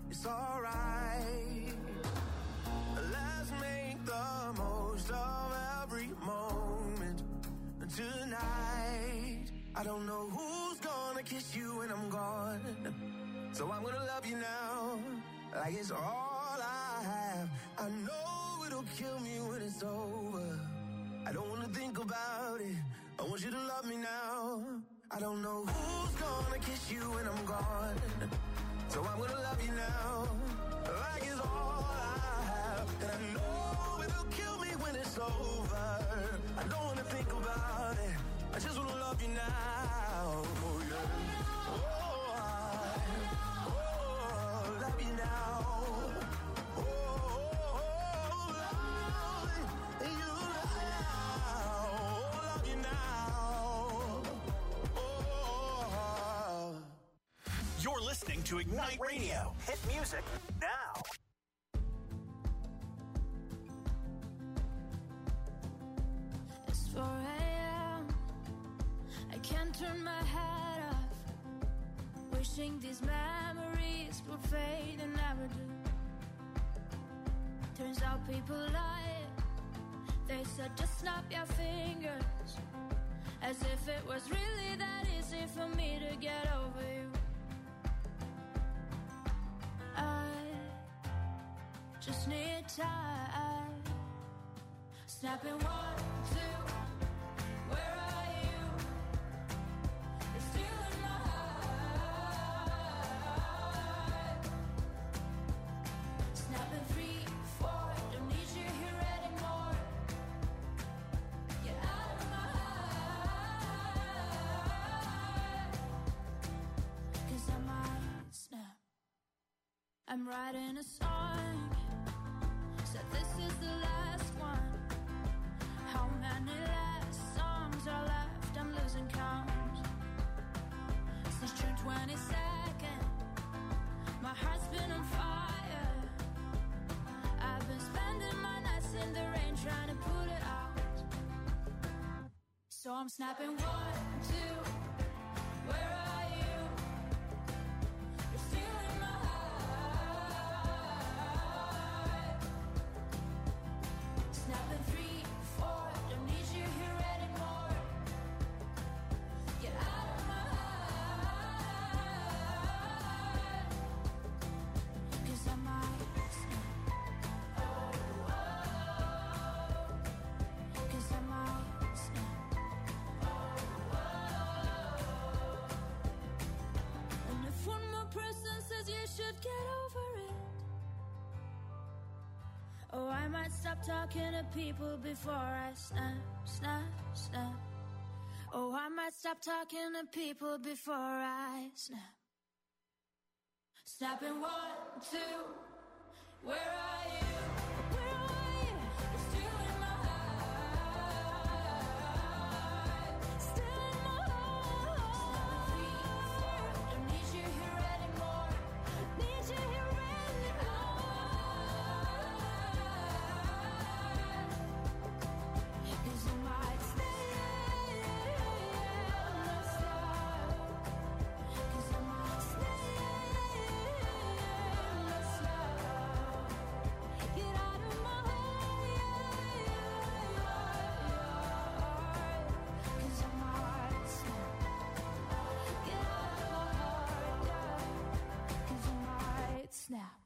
it's alright. Let's make the most of every moment tonight. I don't know who's gonna kiss you when I'm gone, so I'm gonna love you now, like it's all I have. I know it'll kill me when it's over. I don't wanna think about it, I want you to love me now. I don't know who's gonna kiss you when I'm gone, so I'm gonna love you now, like it's all I have. And I know it'll kill me when it's over. I don't wanna think about it, I just wanna love you now. Oh yeah. Love you now. You're listening to Ignite Radio. Hit music now. It's 4 a.m. I can't turn my head off. Wishing these memories would fade and never do. Turns out people lie. They said just snap your fingers, as if it was really that easy for me to get over you. I just need time. Snapping 1, 2, where are you? You're still in my heart. Snapping 3, 4, don't need you here anymore. Get out of my heart, 'cause I might snap. I'm writing a song, said this is the last one. How many last songs are left? I'm losing count. Since June 22nd, my heart's been on fire. I've been spending my nights in the rain trying to put it out. So I'm snapping 1, 2, where are you? You're still in my heart. Snapping 3, 4, don't need you here anymore. Get out of my heart, 'cause I might snap. Oh, 'cause I might snap. And if one more person says you should get over it, oh, I might stop talking to people before I snap, snap, snap. Oh, I might stop talking to people before I snap. Snapping 1, 2, where are you? Where are you? You're still in my heart. Still in my heart. 3, 4, don't need you here anymore. Need you here anymore. 'Cause I might stay and stop. 'Cause I might stay and stop. Get out of my heart. 'Cause I might snap. Get out of my heart. 'Cause I might snap.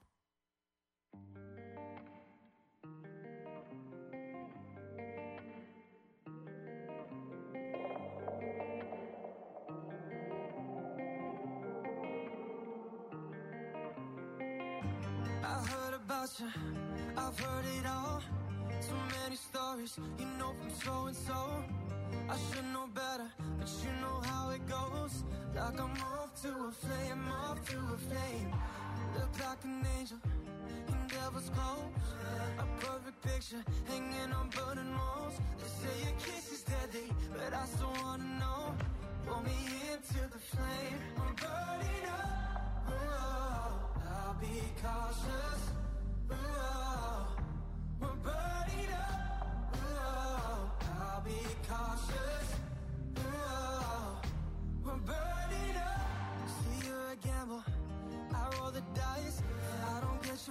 I heard about you, I've heard it all. So many stories, you know from so and so. I should know better, but you know how it goes. Like I'm off to a flame, off to a flame. Look like an angel in devil's clothes. A perfect picture hanging on burning walls. They say your kiss is deadly, but I still wanna know. Pull me into the flame, I'm burning up. Oh, I'll be cautious. Oh, we're burning up. Oh, I'll be cautious. Oh, we're burning up. See, you're a gamble, I roll the dice.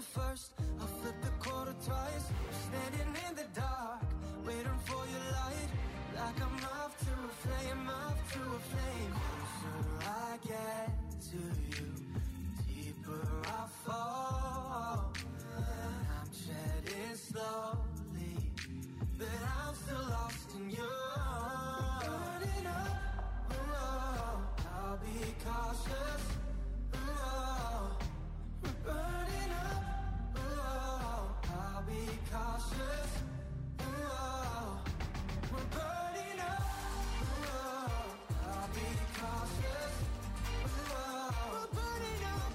first, I'll flip the quarter twice. Standing in the dark, waiting for your light. Like I'm off to a flame, off to a flame. Closer I get to you, deeper I fall. I'm shedding slowly, but I'm still lost in you. Burning up, oh, I'll be cautious. Oh, we're burning up, oh, I'll be cautious. Oh, we're burning up, oh, I'll be cautious. Oh, we're burning up,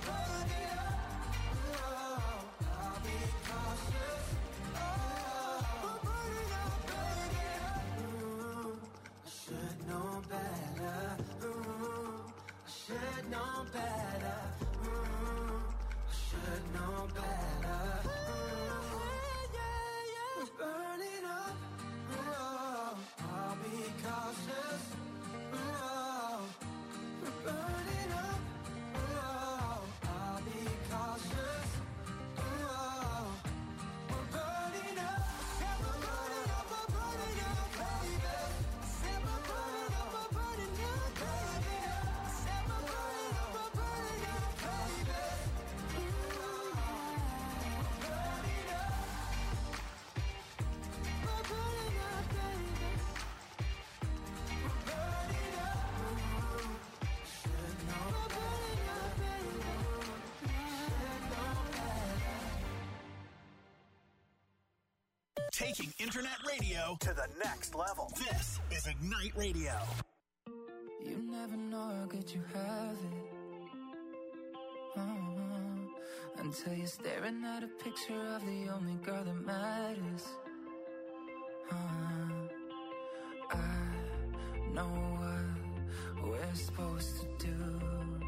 oh, I'll be cautious. Oh, we're burning up, ooh, I should know better. Ooh, I should know better. Ooh, I should know better. Ooh, we're burning up. Ooh, I'll be cautious. Ooh, we're burning up. Ooh, I'll be cautious. Ooh, we're burning up. Yeah, we're burning up. We're burning up, baby. Say we're burning up. We're burning up, baby. Say we're burning up. We're burning up, baby. Ooh, we're burning up. We're burning up, baby. We're burning up. Ooh, should know. We're burning up, baby. Should know better. Taking internet radio to the next level. This is Ignite Radio. You never know how good you have it. Until you're staring at a picture of the only girl that matters. I know what we're supposed to do.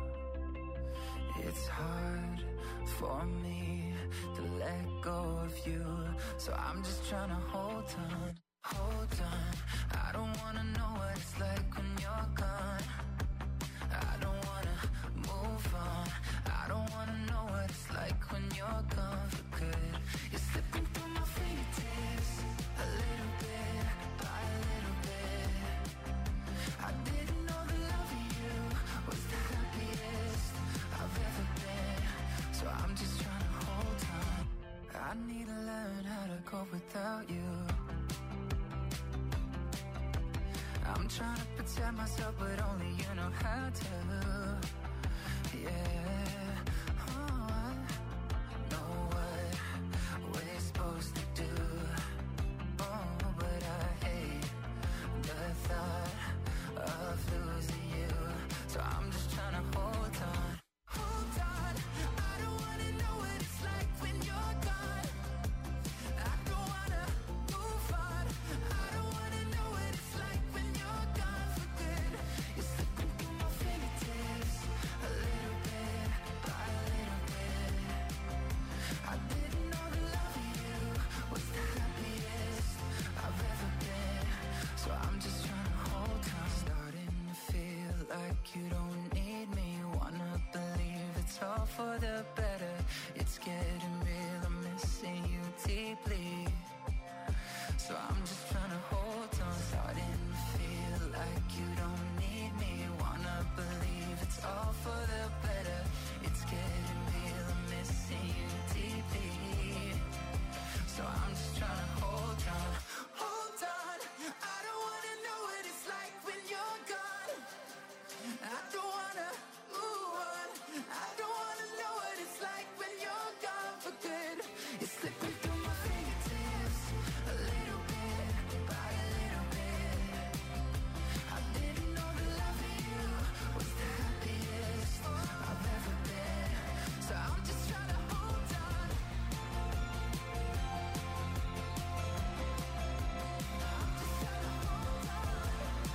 It's hard for me to let go of you, so I'm just trying to hold on, hold on. I don't wanna know what it's like when you're gone. I don't wanna move on. I don't wanna know what it's like when you're gone for good. You're slipping through my fingertips, a little bit by a little bit. I didn't know the love of you was the happiest I've ever been, so I'm just trying to hold on. I need to learn how to cope without you. I'm trying to protect myself, but only you know how to. Yeah, oh, I know what we're supposed to do. Oh, but I hate the thought of losing you, so I'm just trying to hold on. Hold on, I don't wanna know what it's like when you're gone. I don't wanna move on. I don't wanna know what it's like when you're gone for good. You're slipping through my fingertips, a little bit by a little bit. I didn't know the love of you was the happiest I've ever been, so I'm just trying to hold on. Starting to feel like you don't need me. Wanna believe it's all for the better. It's getting real, I'm missing you deeply, so I'm just trying to hold on. Starting to feel like you don't need me. Wanna believe it's all for the better. It's getting real, I'm missing you deeply, so I'm just trying to hold on. Hold on, I don't wanna know what it's like when you're gone. I don't wanna move on. I don't wanna know what it's like when you're gone for good. You're slipping through my fingertips, a little bit by a little bit. I didn't know the love of you was the happiest I've ever been, so I'm just trying to hold on. I'm just trying to hold on.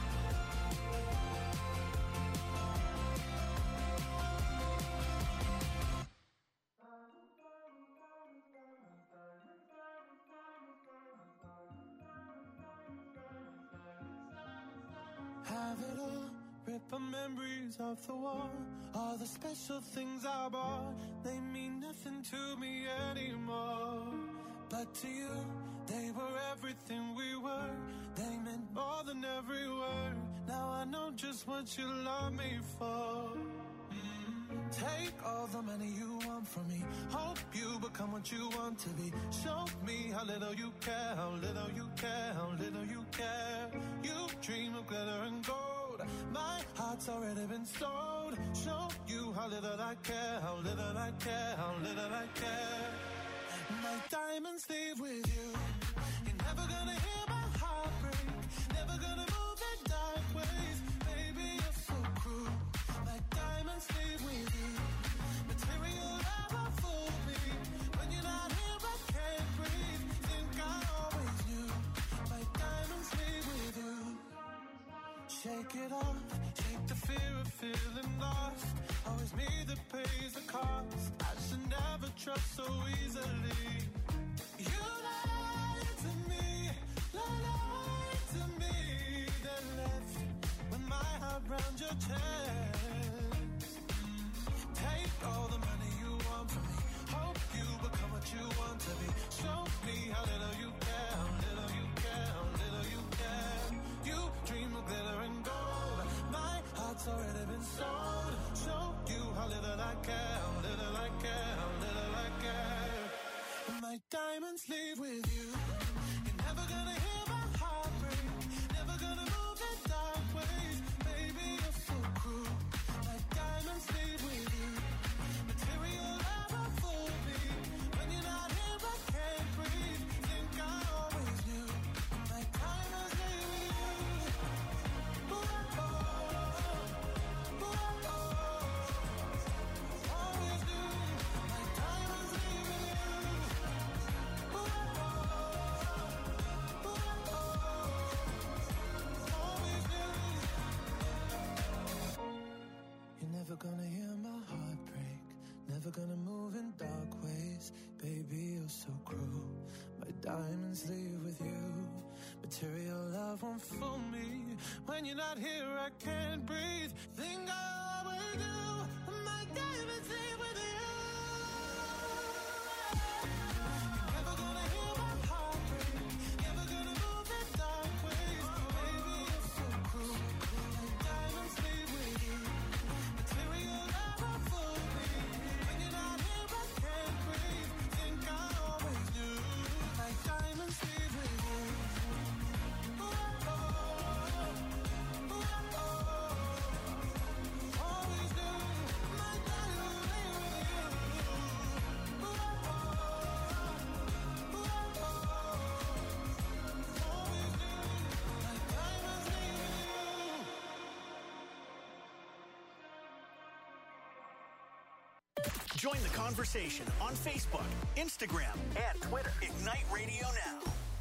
Have it all, rip the memories off the wall. All the special things I bought, they mean nothing to me anymore. But to you, they were everything we were. They meant more than every word. Now I know just what you love me for. Take all the money you want from me. Hope you become what you want to be. Show me how little you care, how little you care, how little you care. You dream of glitter and gold. My heart's already been sold. Show you how little I care, how little I care, how little I care. My diamonds leave with you. You're never gonna hear my heart break. Never gonna move in dark ways. Baby, you're so cruel. My diamonds leave with you. Material never fooled me. When you're not here, I can't breathe. Think I always knew. My diamonds leave with you. Shake it off. Shake the fear of feeling lost. Always me that pays the cost. I should never trust so easily. You lied to me, lied to me. Then left with my heart round your chest. Take all the money you want from me. Hope you become what you want to be. Show me how little you care, how little you care, how little you care. You dream of glitter and gold. My heart's already been sold. Show you how little I care, how little I care, how little I care. My diamonds leave with you. You're never gonna hear my heart break. Never gonna move in dark ways. Baby, you're so cruel. My diamonds leave with you. Material never fooled me. When you're not here, I can't breathe. Think I always knew. My diamonds leave with you. Ooh, oh, oh, oh, oh. Always knew. My diamonds leave with you. Ooh, oh, oh, oh, oh. Always knew. You're never gonna hear my heart break. Never gonna move in dark ways. Baby, you're so cruel. My diamonds leave with you. Material love won't fool me. When you're not here, I can't breathe. Think I always do. My diamonds leave with you. You're never gonna hear my heart break. Never gonna move in dark ways. Baby, you're so cruel. My diamonds leave with you. Material never fooled me. When you're not here, I can't breathe. Think I always knew. My diamonds leave with you. Ooh, oh, oh, ooh, oh, oh. Always knew. My diamonds leave with you. Ooh, oh, oh, ooh, oh, oh. Always knew. My diamonds leave with you. Join the conversation on Facebook, Instagram, and Twitter. Ignite Radio Now.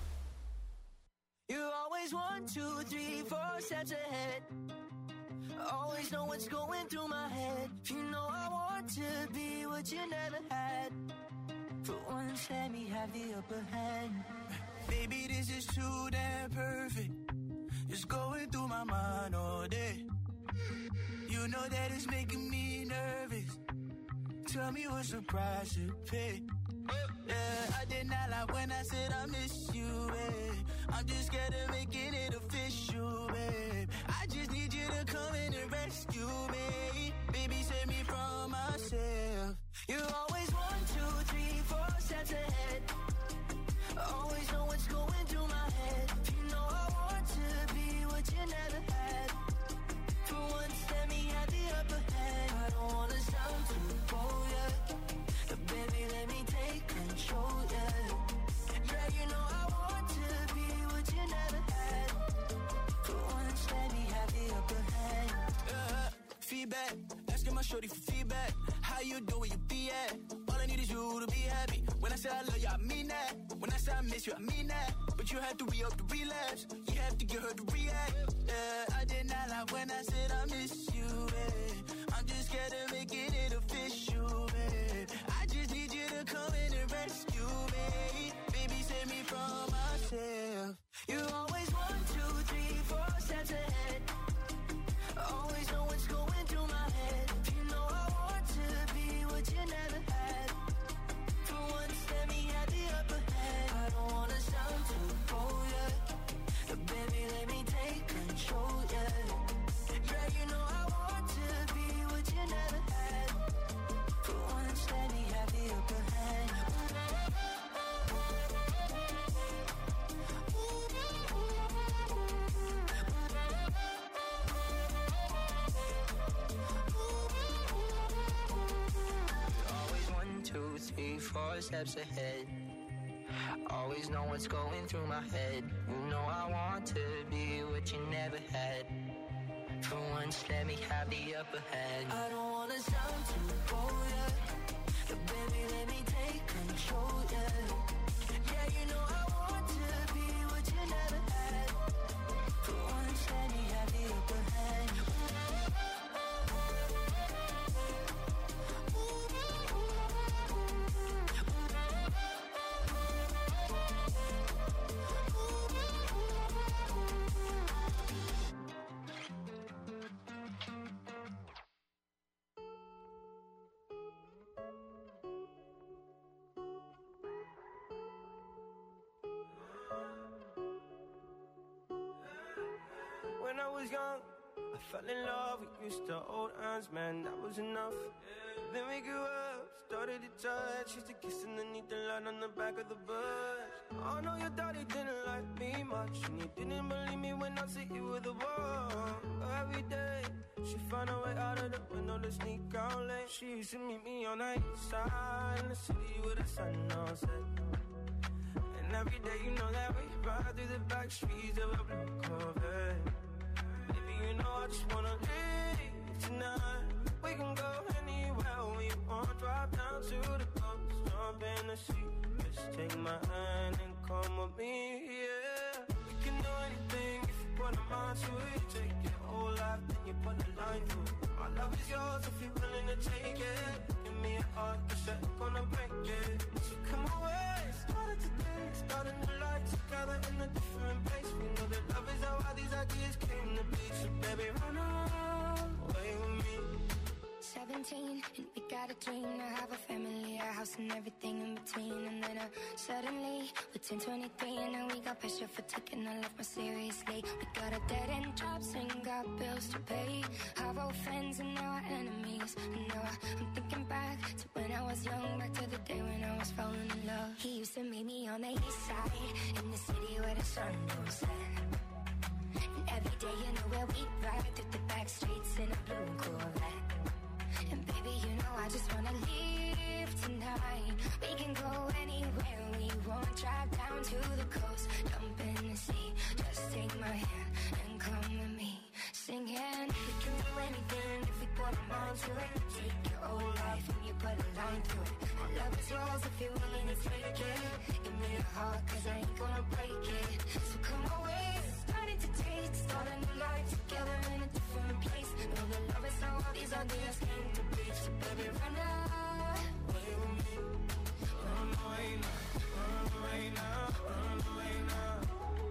You always 1, 2, 3, 4 steps ahead. Always know what's going through my head. You know I want to be what you never had. For once, let me have the upper hand. Baby, this is too damn perfect. It's going through my mind all day. You know that it's making me nervous. Tell me what's the price to pay. Yeah, I did not lie when I said I miss you, babe. I'm just scared of making it official, babe. I just need you to come in and rescue me. Baby, save me from myself. You always 1, 2, 3, 4 steps ahead. Always know what's going through my head. You know I want to be what you never had. For once, let me have the upper hand. I don't wanna sound too bold, yeah. But baby, let me take control, yeah. Yeah, you know I want to be what you never had. For once, let me have the upper hand. Feedback, asking my shorty for feedback. How you doing, you be at? All I need is you to be happy. When I say I love you, I mean that. When I say I miss you, I mean that. But you have to re-up the relapse. You have to get her to react. Yeah, I did not lie when I said I miss you, babe. I'm just scared of making it official, babe. I just need you to come in and rescue me. Baby, save me from myself. You always 1, 2, 3, 4 steps ahead. Always know what's going through my head. You know I want to be what you never had. 4 steps ahead. Always know what's going through my head. You know I want to be what you never had. For once, let me have the upper hand. I don't wanna sound too bold, yeah. But baby, let me take control, yeah. Yeah, you know I want to be what you never had. For once, let me have the upper hand. When I was young, I fell in love. We used to hold hands, man, that was enough. Then we grew up, started to touch. Used to kiss underneath the light on the back of the bus. I know your daddy didn't like me much, and he didn't believe me when I said you were the one. Every day, she found a way out of the window to sneak out late. She used to meet me on the east side in the city with the sun on set. And every day, you know that we ride through the back streets of a blue Corvette. Baby, you know I just wanna leave tonight. We can go anywhere we want. Drive down to the coast, jump in the sea. Just take my hand and come with me, yeah. We can do anything if you put a mind to it. Take your whole life, then you put a line through it. My love is yours if you're willing to take it. Give me a heart, 'cause I'm gonna break it. So come away, started today, starting the light together in a different place. We know that love is how all these ideas came to be. So baby, run away with me. 17, and we got a dream to have a family, a house and everything in between. And then suddenly, we're 10-23, and now we got pressure for taking our life more seriously. We got a dead-end jobs and got bills to pay. Our old friends and now our enemies. And now I'm thinking back to when I was young, back to the day when I was falling in love. He used to meet me on the east side, in the city where the sun don't set. And every day, you know where we ride through the back streets in a blue Corvette. And baby, you know I just wanna leave tonight. We can go anywhere we want. Drive down to the coast, jump in the sea. Just take my hand and come with me, singing. We can do anything if we put our mind to it. Take your whole life and you put a line through it. My love is yours if you're willing to take it. Give me a heart, 'cause I ain't gonna break it. So come away, starting to taste, starting to life together in a different place. Know that love is how all these ideas came to be. So baby, run away with me. Run away now, run away now, run away now.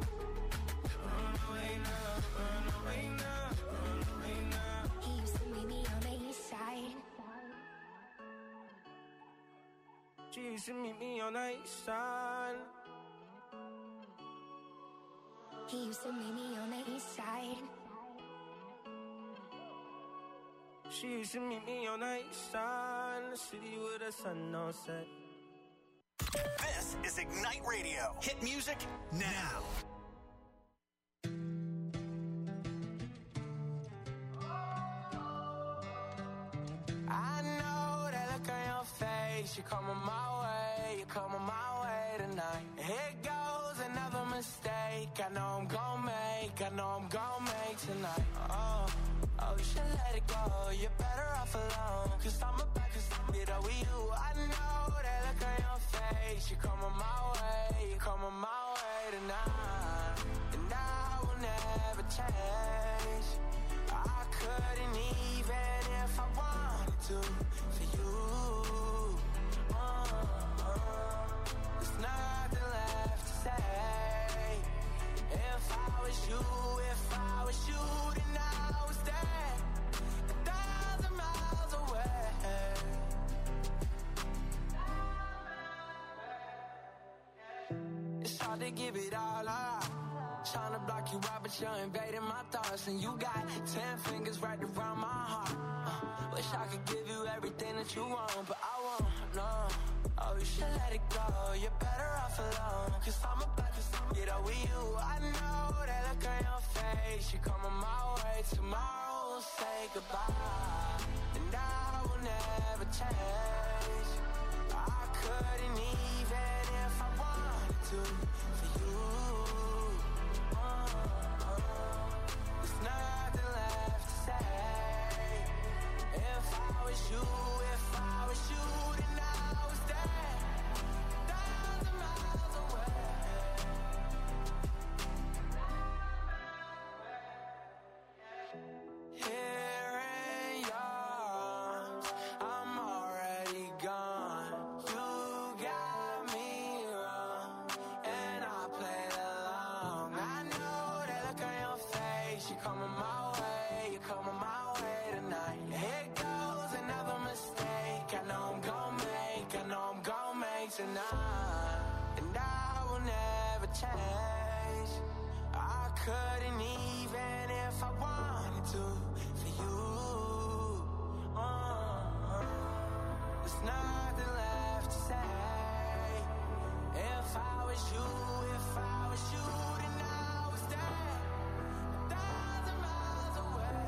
Run away now, run away now, run away now. He used to meet me on the east side. She used to meet me on the east side. He used to meet me on the east side. She used to meet me on the east side, in the city with the sun on set. This is Ignite Radio. Hit music now. I know that look on your face. You're coming my way, you're coming my way tonight. Here goes another mistake. I know I'm gon' make, I know I'm gon' make tonight. Oh, you should let it go. You're better off alone. 'Cause I'm about to it over you. I know that look on your face. You're coming my way, you're coming my way tonight. And I will never change. I couldn't even if I wanted to for you. There's nothing left to say. If I was you, then I was there, 1,000 miles away. It's hard to give it all up. Trying to block you out, but you're invading my thoughts. And you got 10 fingers right around my heart. Wish I could give you everything that you want, but I won't, no. Oh, you should let it go. You're better off alone. 'Cause I'm about to get over you. I know that look on your face. You're coming my way. Tomorrow we'll say goodbye. And I will never change. I could to for you. There's nothing left to say. If I was you, then I was there, 1,000 miles away. Here in your arms, I'm already gone. You got me wrong, and I played along. I know that look on your face. You're coming my way, tonight. Here goes another mistake. I know I'm gon' make tonight, and I will never change. I couldn't even if I wanted to for you. There's nothing left to say. If I was you, then I was there, 1,000 miles away.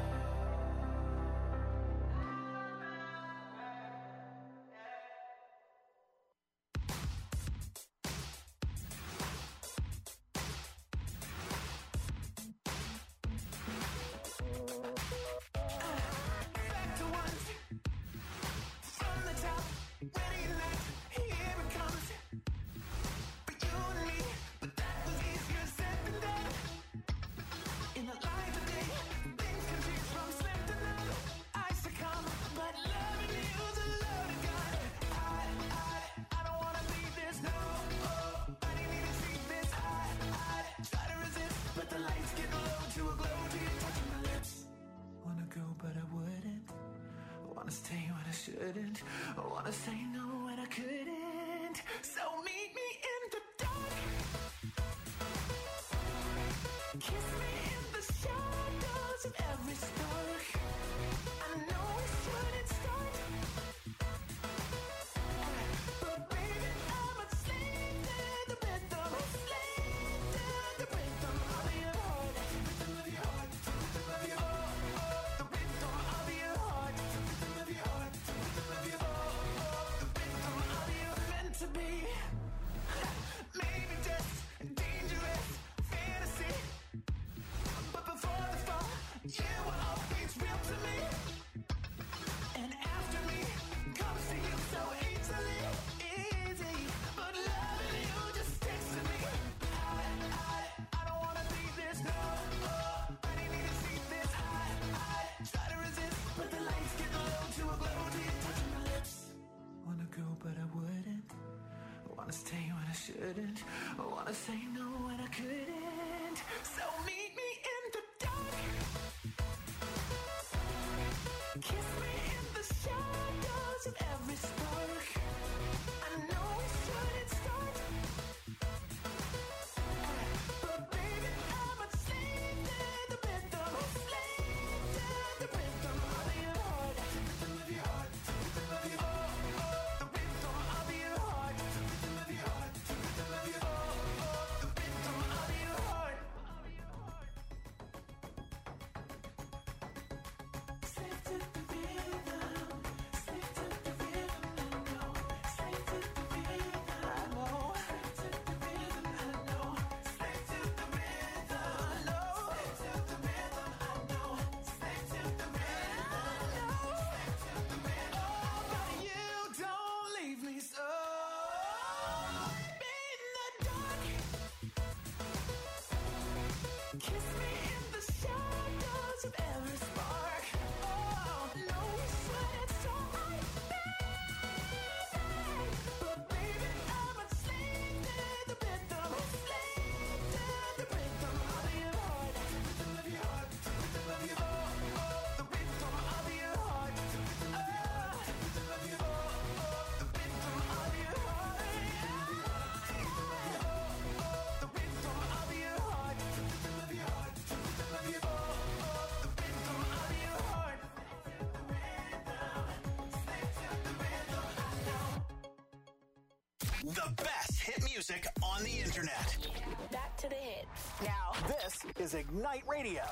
Back to once, from the top, ready like, here it comes. For you and me, but that was easier said than done. In the light of day, things can change from slim to none. I succumb, but loving you's a loaded gun. I don't wanna leave this, no. I didn't even see this. I try to resist, but the lights get low to a glow till you're touching my lips. Wanna go, but I wouldn't. Wanna stay when I shouldn't. I wanna say no when I couldn't. So meet me in the dark. Kiss me in the shadows of every spark. I know we shouldn't start, but baby, I'm a slave to the rhythm. Slave to the rhythm of your heart. Rhythm of your heart. Rhythm of your heart. The rhythm of your heart. Rhythm of your heart. Rhythm of your heart. The rhythm of your meant to be. Maybe just dangerous fantasy, but before the fall, you were always real to me. And after me comes to you so easily, easy. But loving you just sticks to me. I don't wanna be this, no. I didn't even see this. I try to resist, but the lights get low to a glow till you're touching my lips. Wanna go, but I wouldn't. Wanna stay when I shouldn't. I wanna say no when I couldn't. So meet me in the dark. Kiss me in the shadows of every spark. I know we shouldn't start, but baby, I'm a slave to the rhythm. Slave to the rhythm of your heart. Rhythm of your heart. Rhythm of your heart. The rhythm of your heart. Rhythm of your heart. Rhythm of your heart. The rhythm of your heart. Slave to the rhythm. Slave to the rhythm. I know. Slave to the rhythm. I know. Slave to the rhythm. I know. Slave to the rhythm. I know. Slave to the rhythm. I know. Slave to the rhythm. I know. Slave to the rhythm. Oh, but you don't leave me so. In the dark. Kiss me in the shadows of every spark. Oh, no, we shouldn't start, but baby, I'm a slave to the rhythm. Slave to the rhythm of your heart. Rhythm of your heart. Rhythm of your heart. The rhythm of your heart. Rhythm of your heart. Rhythm of your heart. The rhythm of your heart. The rhythm of your heart. Rhythm of your heart. Rhythm of your heart. The rhythm of your heart. Slave to the rhythm. I know. The best hit music on the internet. Back to the hits. Now, this is Ignite Radio.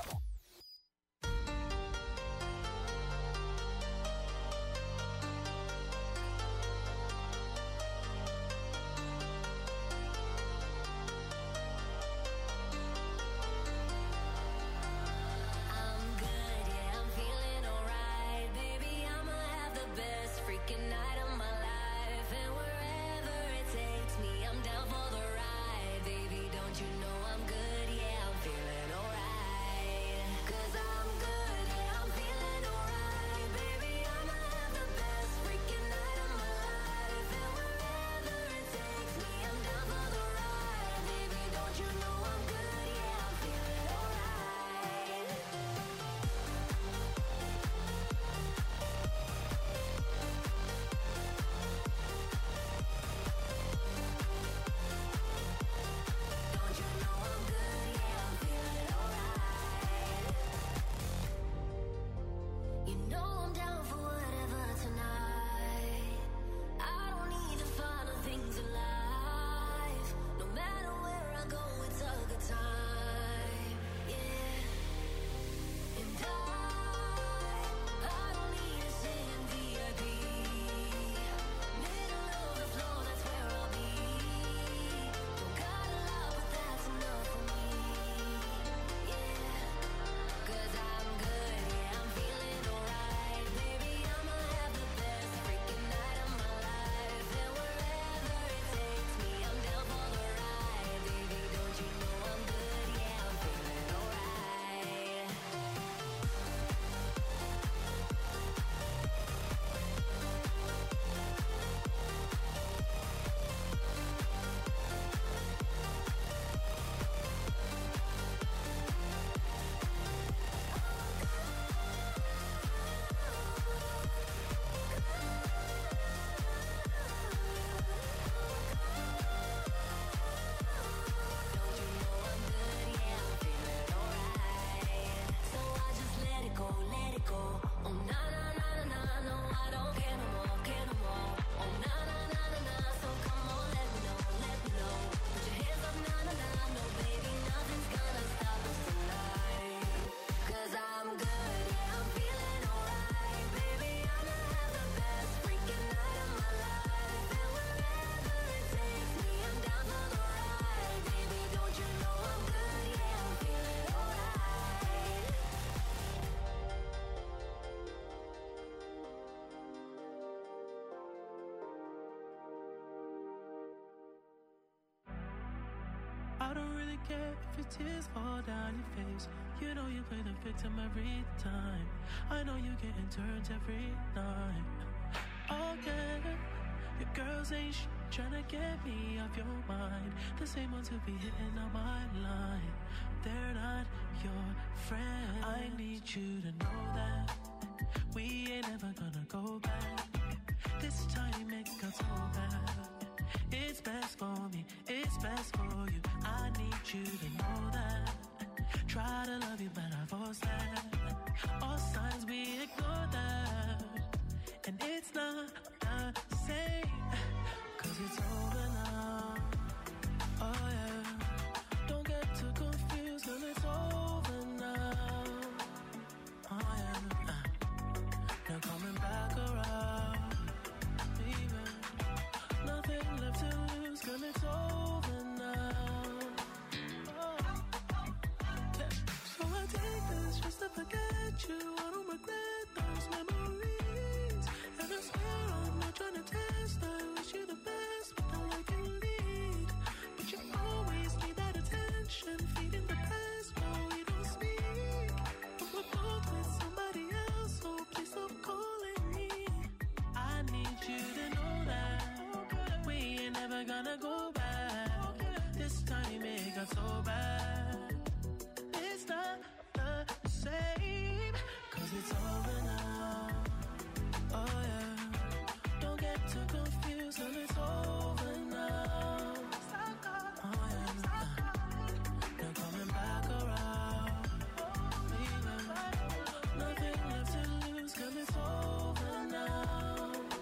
care if your tears fall down your face. You know you play the victim every time. I know you getting turned every night. Oh yeah, your girls ain't tryna get me off your mind. The same ones who be hitting on my line. They're not your friends. I need you to know that we ain't ever gonna go back. This time it got so bad. It's best for me, it's best for you. I need you to know that. Try to love you, but I force that. All signs we ignore that. And it's not the same, 'cause it's over now. Oh yeah, don't get too confused, 'cause it's over now. Oh yeah, they're coming back around. Even nothing left to lose, 'cause it's over now. Oh. Yeah. So I take this just to forget you. I don't regret those memories. And I swear I'm not trying to test. I wish you the best, but all I can lead. But you always need that attention, feeding the press while we don't speak. But we're both with somebody else, so please stop calling me. I need you to know that we ain't never gonna go back. This time it got so bad. It's not the same, 'cause it's over now. Oh yeah, don't get too confused, 'cause it's over now. Oh yeah, they're coming back around. Leaving nothing left to lose, 'cause it's over now.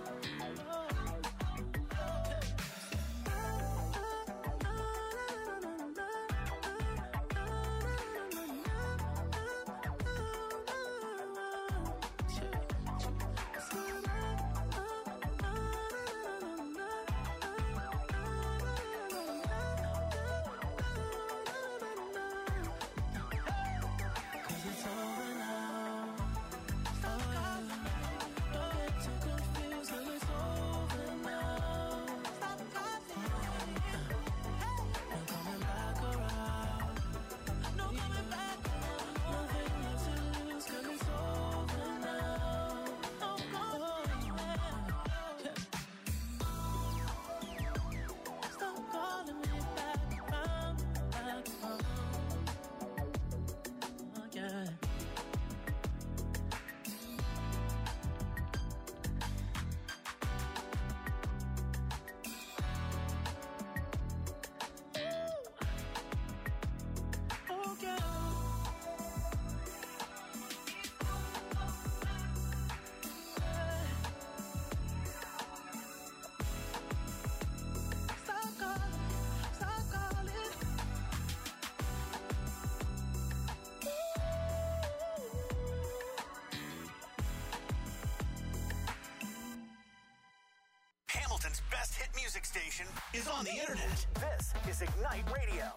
Hamilton's best hit music station is on the internet. This is Ignite Radio.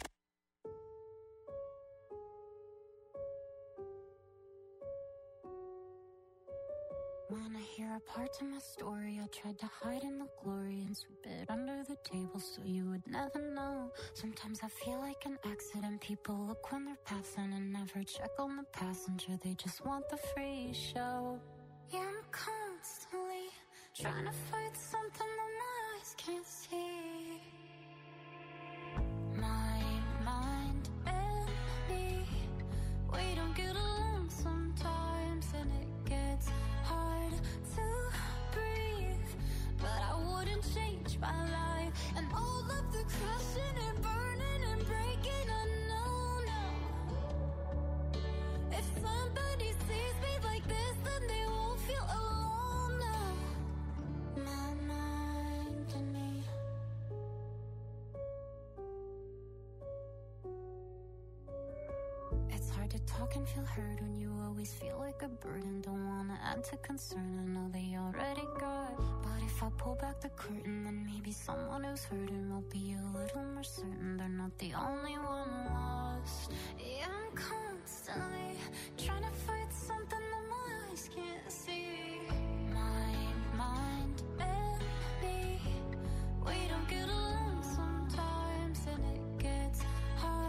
Wanna hear a part of my story? I tried to hide in the glory and sweep it under the table so you would never know. Sometimes I feel like an accident. People look when they're passing and never check on the passenger. They just want the free show. Yeah, I'm constantly trying to fight something that my eyes can't see. My mind and me, we don't get along sometimes, and it gets hard to breathe. But I wouldn't change my life, and all of the crashing and burning and breaking, I know now. If somebody sees me like this, then they won't feel alone now. My mind and me. It's hard to talk and feel heard when you always feel like a burden. Don't wanna add to concern, I know they already got. But if I pull back the curtain, then maybe someone who's hurting will be a little more certain they're not the only one lost. Yeah, I'm constantly trying to fight something that my eyes can't see. My mind and me, we don't get along sometimes, and it gets hard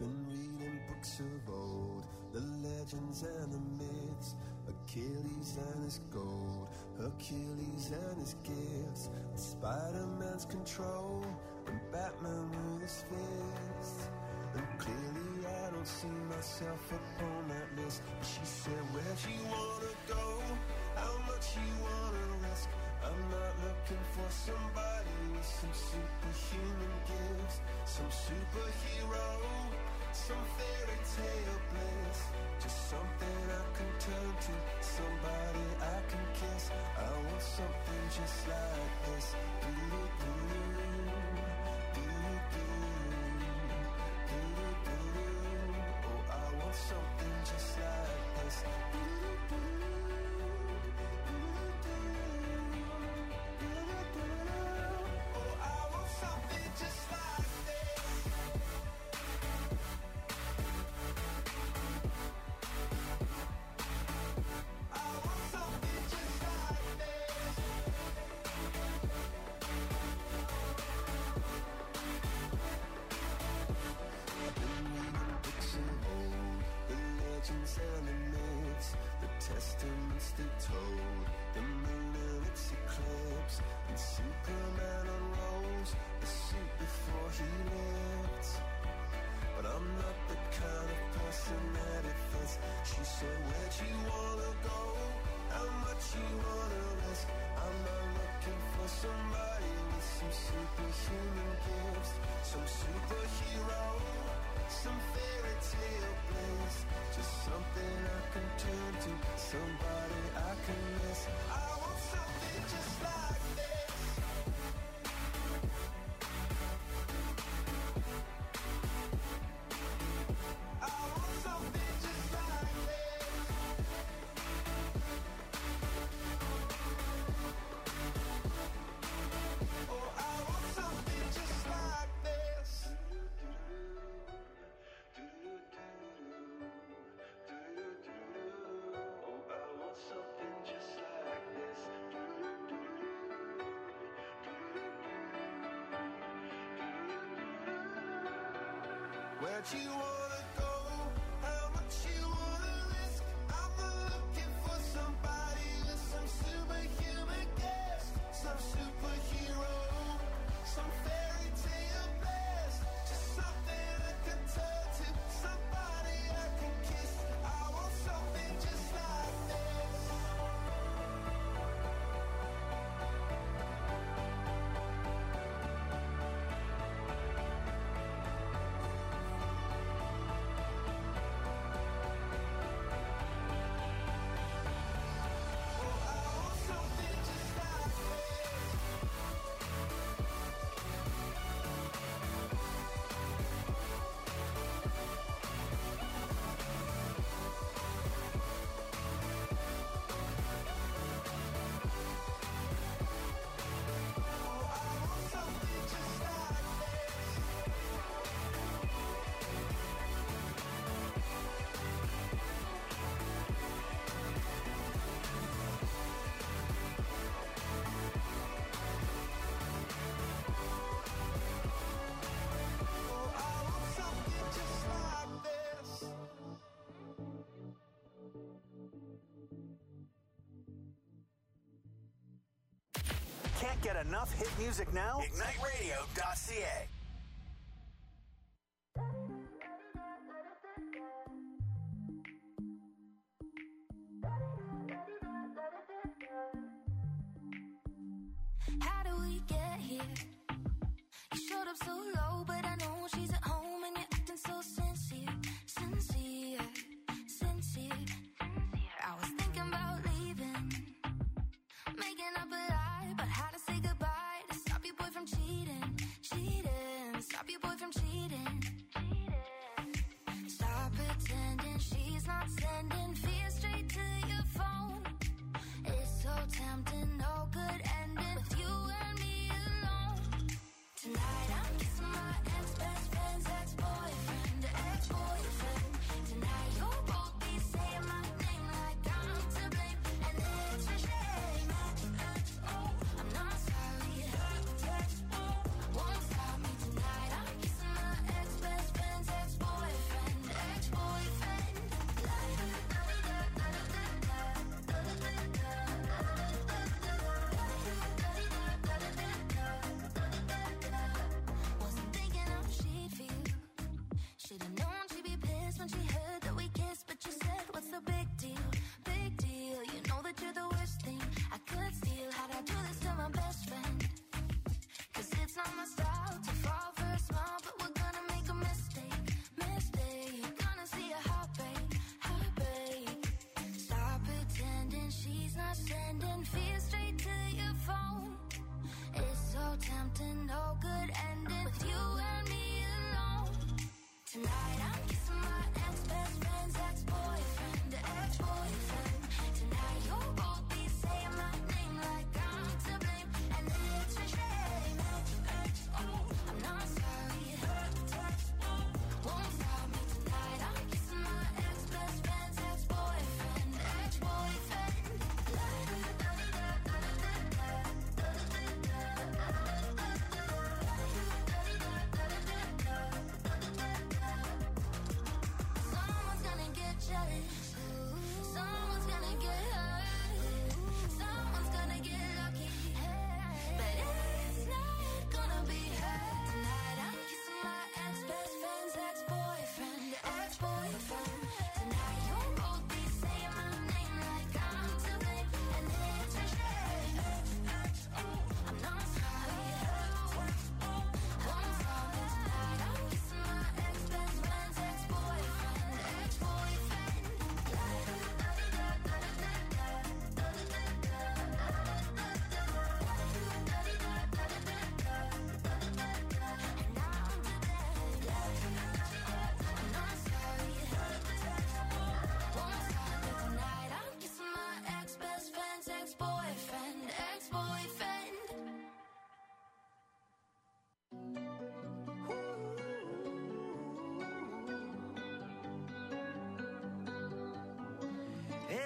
been reading books of old, the legends and the myths, Achilles and his gold, Hercules and his gifts, Spider-Man's control, and Batman with his fists. And clearly I don't see myself upon that list. But she said, where'd you wanna go? How much you wanna risk? I'm not looking for somebody with some superhuman gifts, some superhero, some fairy tale bliss. Just something I can turn to, somebody I can kiss. I want something just like this. Oh, I want something just like this. And the myths, the testaments they told, the moon and its eclipse, and Superman unrolls the suit before he lived. But I'm not the kind of person that it fits. She said, where'd you wanna go? How much you wanna risk? I'm not looking for somebody with some superhuman gifts, some superhero, some fairy tale bliss. Just something I can turn to, somebody I can miss. I want something just like this. I want something just like this. Oh, I want something just like this. Where'd you wanna go? How much you wanna risk? I'm not looking for somebody with some superhuman gifts, some superhero, some fairy tale bliss. Just something I can turn to, somebody I can kiss. I want something just like this. Can't get enough hit music now? IgniteRadio.ca. How do we get here? You showed up so low, but I know she's at home and you're acting so sincere, sincere, sincere. I was thinking about leaving, making up a lie, but how to say goodbye to stop your boy from cheating, cheating, stop your boy from cheating. Stop pretending she's not sending fear straight to your phone. It's so tempting, no good ending with you and me alone. Tonight I'm kissing my ex-best friend's ex-boyfriend, ex-boyfriend. Tonight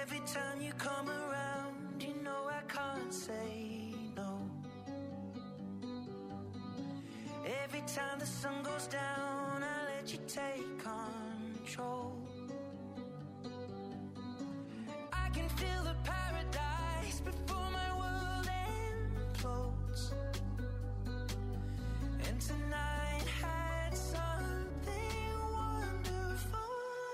Every time you come around, you know I can't say no. Every time the sun goes down, I let you take control. I can feel the paradise before my world implodes. And tonight had something wonderful.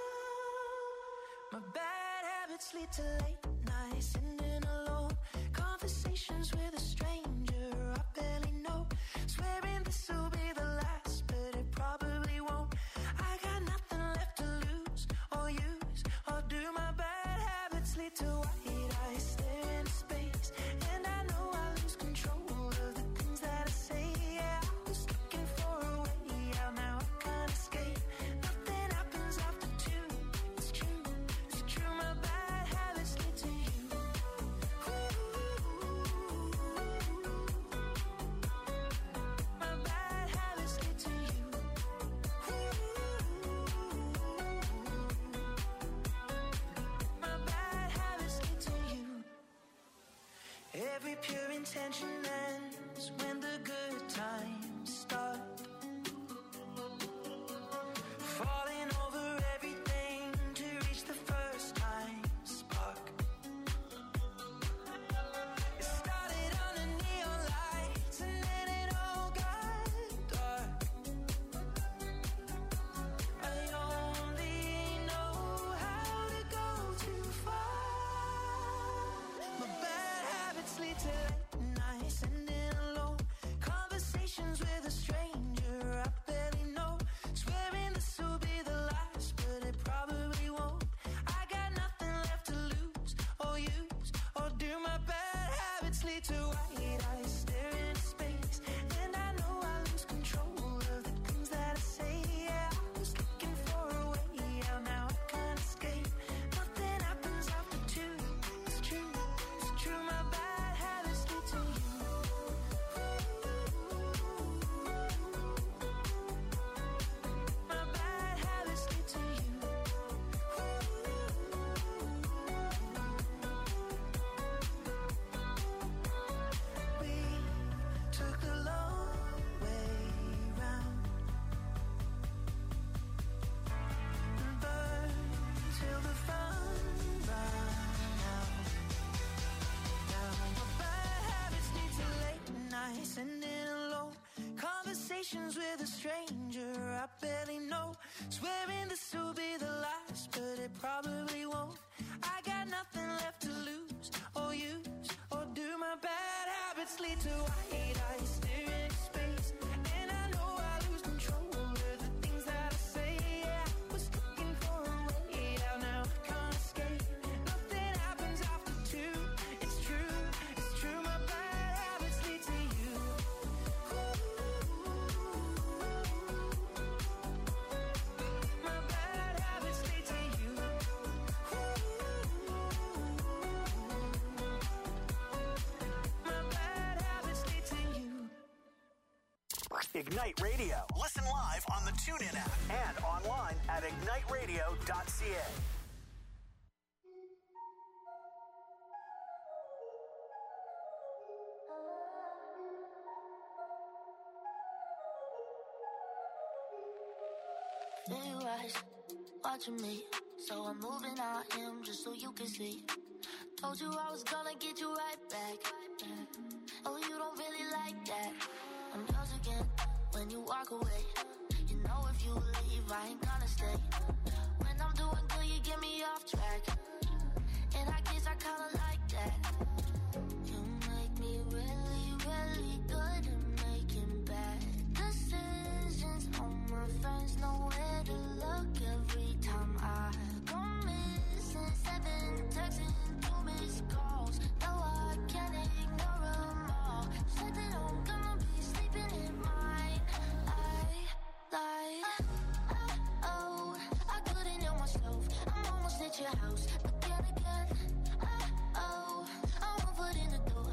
My bad habits lead to late nights, sitting alone, conversations with a stranger I barely know, swearing this will be the last, but it probably won't. I got nothing left to lose or use, or do. My bad habits lead to white eyes stare into space, and I know I lose control of the things that I say. Yeah, I was looking for a way out, now I can't escape. Nothing happens after two. It's true, it's true. My bad habits lead to you. My bad habits lead to you. My bad habits lead to you. Every pure intention ends when the good times start. Falling over everything to reach the first time spark. It started under neon lights and then it all got dark. I only know how to go too far. My bad habits lead to late nights, sitting alone, conversations with a stranger I barely know, swearing this will be the last, but it probably won't. I got nothing left to lose or use, or do. My bad habits lead to white eyes staring into space, and I know I lose control of the things that I say. Yeah, I was looking for a way out, now I can't escape. Nothing happens after two. It's true, it's true. My bad habits lead to you. My bad habits lead to you. We took the long way round and burned till the fun ran out. Now my bad habits lead to late nights, sitting alone, conversations with a stranger I barely know, swearing this will be the last, but it probably won't. I got nothing left to lose or use, or do. My bad habits lead to white eyes staring into space, and I know I lose control of the things that I say. Yeah, I was looking for a way out, now I can't escape. Nothing happens after two. It's true, it's true. My bad habits lead to you. My bad habits lead to you. My bad habits lead to you. Ignite Radio. Listen live on the TuneIn app and online at igniteradio.ca. There you rise, watching me. So I'm moving out him just so you can see. Told you I was gonna get you right back. Oh, you don't really like that. I'm yours again when you walk away. You know if you leave, I ain't gonna stay. When I'm doing good, you get me off track. And I guess I kinda like that. You make me really, really good at making bad decisions. All my friends know where to look every time I go missing. 7 texts and 2 missed calls. No, I can't ignore them all. Said that I'm gonna be sleeping in mine. Oh, I couldn't help myself. I'm almost at your house again. Oh, I won't put in the door.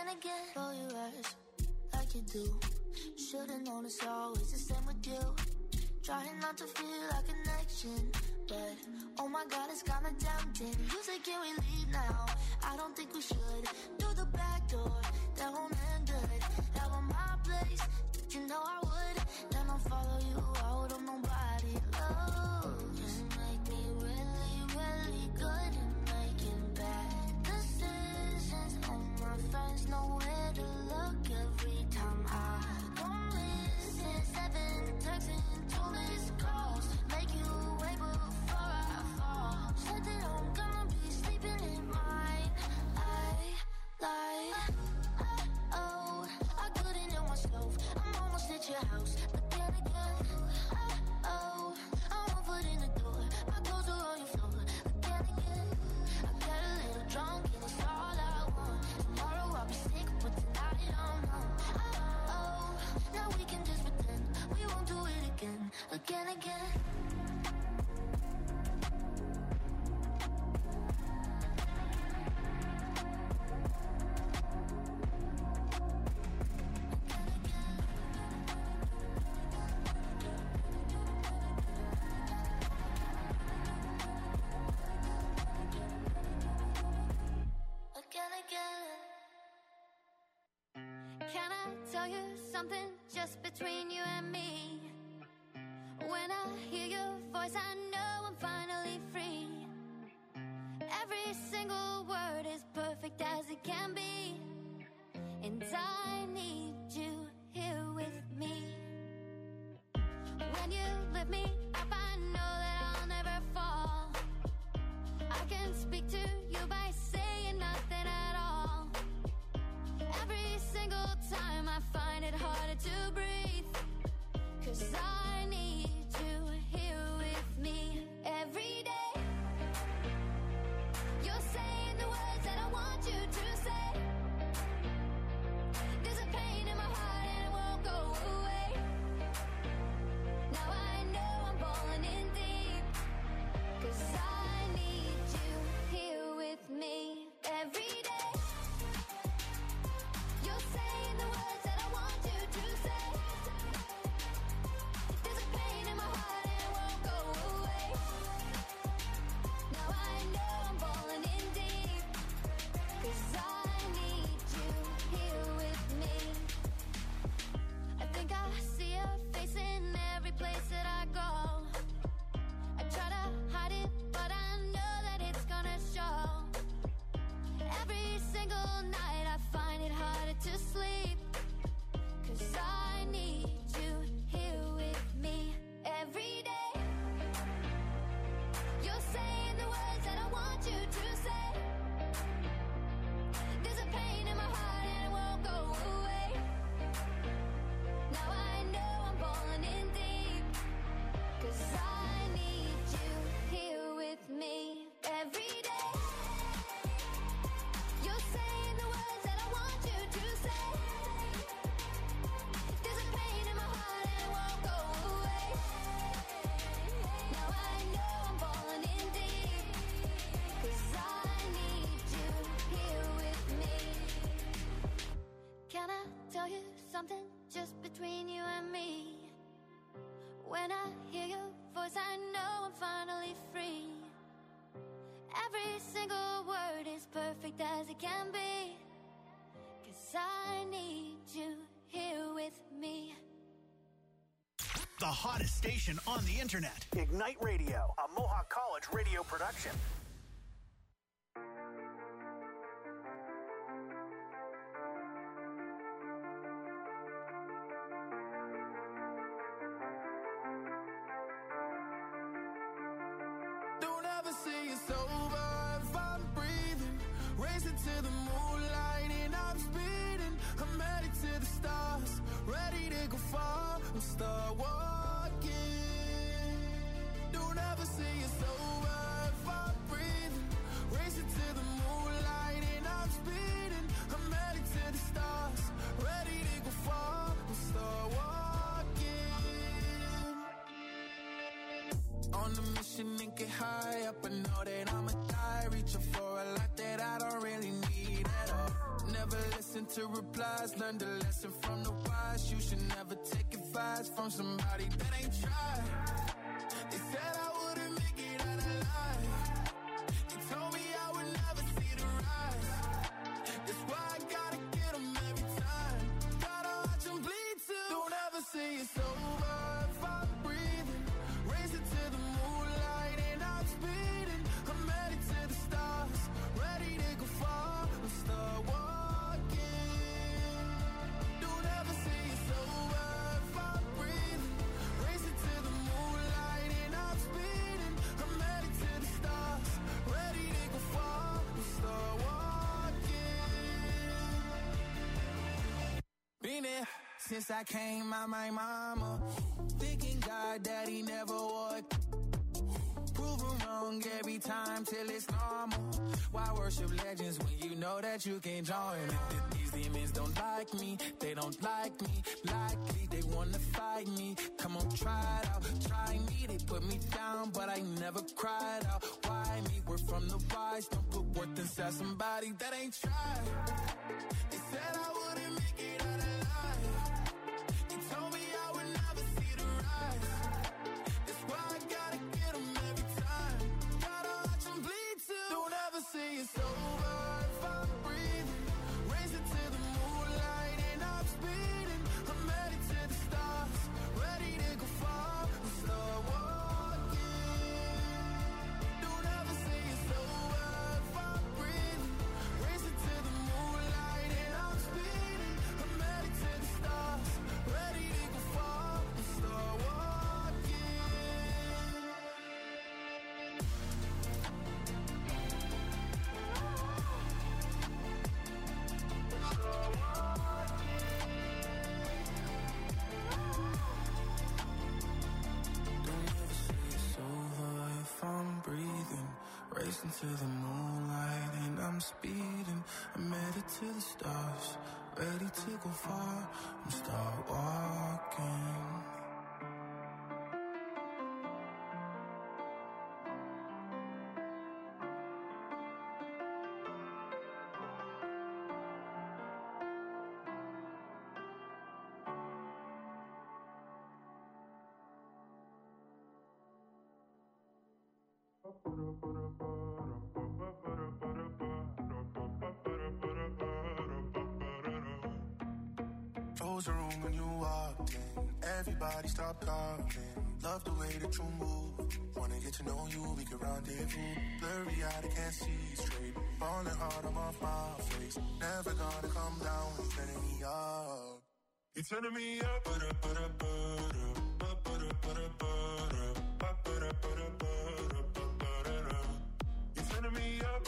Again, roll your eyes like you do. Should've known it's always the same with you. Trying not to feel a connection, but oh my God, it's kinda tempting. You say, can we leave now? I don't think we should. Through the back door, that won't end good. Out on my place, you know I would. Then I'll follow you out on nobody. Oh, just make me really, really good at making bad decisions. All my friends know where to look every time I go missing. 7 texts and 2 missed calls. Make you wait before I fall. Said that I'm gonna be sleeping in mine. I lied. Oh, I couldn't help myself. I'm almost at your house. But then again, oh, I'm 1 foot in the door. My clothes are on your floor. But then again, I got a little drunk and it's all I want. Tomorrow I'll be sick, but tonight I'm home. Oh, now we can just pretend we won't do it again. Again. Can I tell you something just between you and me? When I hear your voice, I know I'm finally free. Every single word is perfect as it can be. And I need you here with me. When you lift me up, I know that I'll never fall. I can speak to you by saying nothing at all. Every single time I find it harder to breathe, 'cause I need you here with me every day. You're saying the words that I want you to say. There's a pain in my heart and it won't go away. Now I know I'm falling in deep, 'cause I need you here with me every day. You're saying the words that I want you to say. There's a pain in my heart and it won't go away. Now I know I'm falling in deep, 'cause I need you here with me. I think I see your face in every place that I go. I try to hide it, but I know that it's gonna show. Every single night I find it harder to sleep, 'cause I need you here with me every day. You're saying the words that I want you to say. There's a pain in my heart and it won't go away. Now I know I'm falling in deep, 'cause I need you here with me every day. You're saying the words that I want you to say. There's a pain in my heart and it won't go away. Now I know I'm falling in deep, 'cause I need you here with me. Can I tell you something just between you and me? When I hear your voice, I know I'm finally free. Every single word is perfect as it can be, 'cause I need you here with me. The hottest station on the internet. Ignite Radio, a Mohawk College radio production. Don't ever say it's over if I'm breathing. Racing to the moonlight and I'm speeding. I'm headed to the stars, ready to go far and start walking. Don't ever say it's over if I'm breathing. Racing to the moonlight and I'm speeding. I'm headed to the stars, ready to go far and start walking. On a mission and get high up, I know that I'ma die. Reaching for a lot that I don't really need at all. Never listen to replies, learn the lesson from the wise. You should never take advice from somebody that ain't tried. They said I wouldn't make it out alive. They told me I would never see the rise. That's why I gotta get them every time. Gotta watch them bleed too. Don't ever say it's over if I'm breathing. Race it to the moonlight and I'm speeding. I'm headed to the stars, ready to go far and start walking. Don't ever say it's over if I'm breathing. Race it to the moonlight and I'm speeding. I'm headed to the stars, ready to go far and start walking. Been there since I came out my mama. Thinking God that he never would. Proven wrong every time till it's normal. Why worship legends when you know that you can't join? These demons don't like me, they don't like me. Likely they wanna fight me. Come on, try it out, try me. They put me down, but I never cried out. Why me? We're from the wise. Don't put worth inside somebody that ain't tried. They said I wouldn't make it out alive. They told me I would never see the rise. That's why I gotta get them every time. Gotta watch them bleed too. Don't ever say it's over if I'm breathing. Raise it to the moonlight and I'm speeding. I'm headed to the stars, ready to go far and start walking. Don't ever say it's over if I'm breathing. Raise it to the moonlight and I'm speeding. I'm headed to the stars, ready to go far and start walking. Don't ever say it's over if I'm breathing. Racing to the moonlight and I'm speeding. I'm headed to the stars, ready to go far and start walking. Close the room when you walked in. Everybody stop talking. Love the way that you move. Wanna get to know you, we can rendezvous. Blurry eyed, I can't see straight. Falling hard, I'm off my face. Never gonna come down when you're turning me up. You're turning me up. You're turning me up.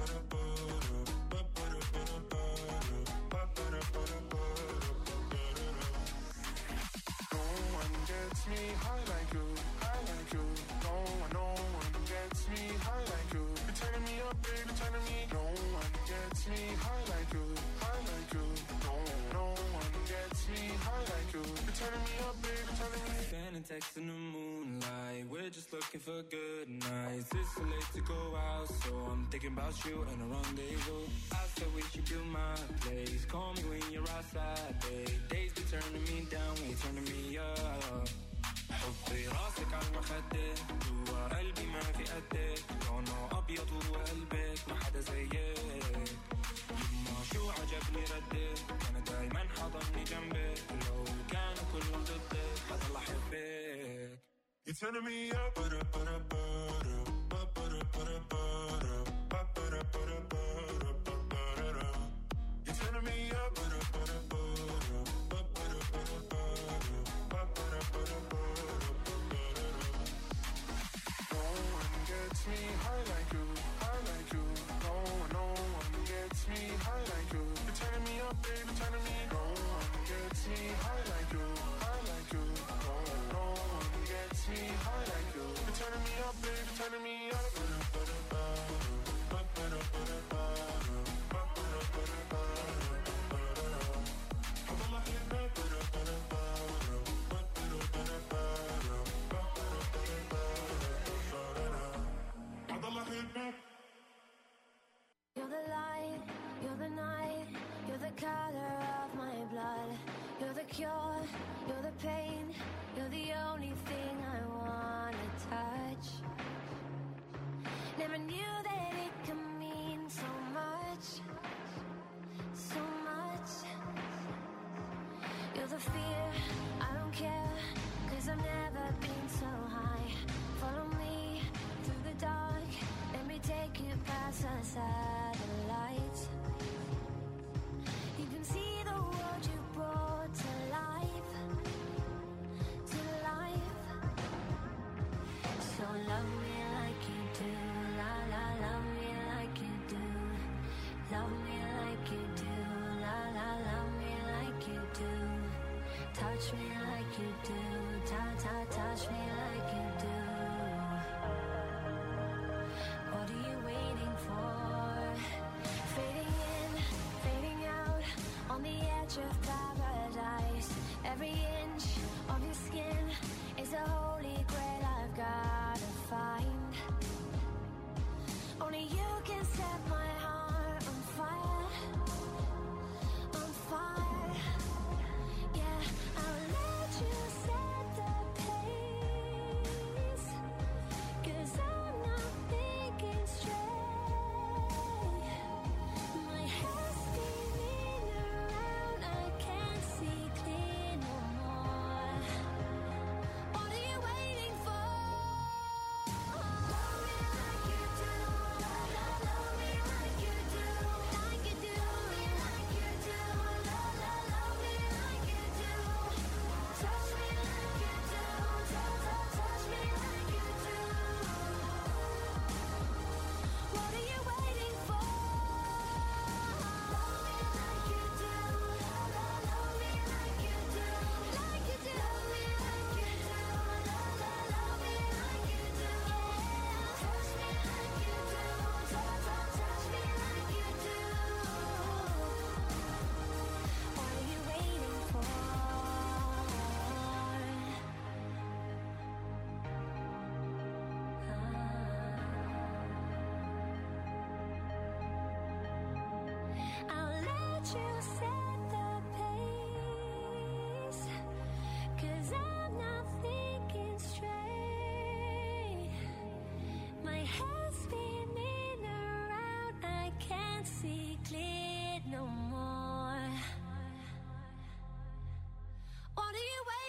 Gets me high like you, high like you. No one gets me high like you. You're turning me up, baby, turning me. No one gets me high like you, high like you. No one gets me high like you. You're turning me up, baby, turning me. Sending texts in the moonlight. We're just looking for good nights. It's too late to go out, so I'm thinking about you and a rendezvous. I said we should do my place. Call me when you're outside, babe. Days be turning me down when you're turning me up. حطي راسك على المخدة جوا قلبي ما في قدك لونه أبيض وقلبك ما حدا زيك يما شو عجبني ردك أنا دايما حضني جنبك لو كانوا كلهم ضدك حضل أحبك You're turning me up. You're turning me up. Gets me high like you, high like you. No one gets me high like you. You're turning me up, baby, turning me. No one gets me high like you, high like you. No one gets me high like you. You're turning me up, baby. fear, I don't care, 'cause I've never been so high. Follow me through the dark, let me take you past the satellites. You can see the world you brought to life, to life. So love me like you do, la la, love me like you do. Love me like you do, la la, love me like you do. Touch me like you do, touch me like you do. What are you waiting for? Fading in, fading out, on the edge of paradise. Every inch of your skin is a holy grail I've gotta find. Only you can set my heart on fire, on fire. Yeah, I'll let you set the pace, 'cause I'm not thinking straight. My head's spinning around, I can't see clear no more. What are you waiting for? Love me like you do, love me like you do, like you do, like you do, love me like you do. Touch me like you do, touch me like you do. What are you waiting for? Love me like you do, love me like you do, like you do, love me like you do, love me like you do. Touch me like you do, touch me like you do. What are you waiting for? I'll let you set the pace, 'cause I'm not thinking straight. My head's spinning around, I can't see clear no more. What are you waiting